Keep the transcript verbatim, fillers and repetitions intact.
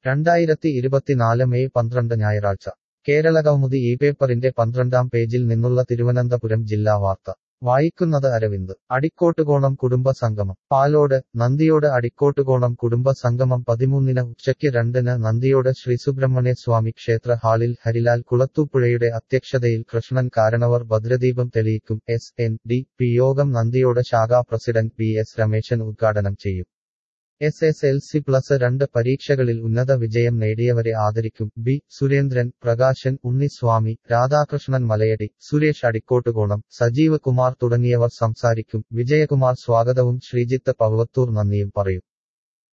രണ്ടായിരത്തി ഇരുപത്തിനാല് മെയ് പന്ത്രണ്ട് ഞായറാഴ്ച കേരളകൗമുദി ഈ പേപ്പറിന്റെ പന്ത്രണ്ടാം പേജിൽ നിന്നുള്ള തിരുവനന്തപുരം ജില്ലാ വാർത്ത വായിക്കുന്നത് അരവിന്ദ് അടിക്കോട്ടുകോണം കുടുംബ സംഗമം പാലോട് നന്ദിയോട് അടിക്കോട്ടുകോണം കുടുംബ സംഗമം പതിമൂന്നിന് ഉച്ചയ്ക്ക് രണ്ടിന് നന്ദിയോട് ശ്രീസുബ്രഹ്മണ്യസ്വാമി ക്ഷേത്ര ഹാളിൽ ഹരിലാൽ കുളത്തൂപ്പുഴയുടെ അധ്യക്ഷതയിൽ കൃഷ്ണൻ കാരണവർ ഭദ്രദീപം തെളിയിക്കും. എസ് എൻ ഡി പി യോഗം നന്ദിയോട് ശാഖാ പ്രസിഡന്റ് പി എസ് രമേശൻ ഉദ്ഘാടനം ചെയ്യും. S S L C plus രണ്ട് പരീക്ഷകളിൽ ഉന്നത വിജയം നേടിയവരെ ആദരിക്കും. ബി സുരേന്ദ്രൻ, പ്രകാശൻ, ഉണ്ണിസ്വാമി, രാധാകൃഷ്ണൻ മലയടി, സുരേഷ് അടിക്കോട്ടുകോണം, സജീവ് കുമാർ തുടങ്ങിയവർ സംസാരിക്കും. വിജയകുമാർ സ്വാഗതവും ശ്രീജിത്ത് പവ്വത്തൂർ നന്ദിയും പറയും.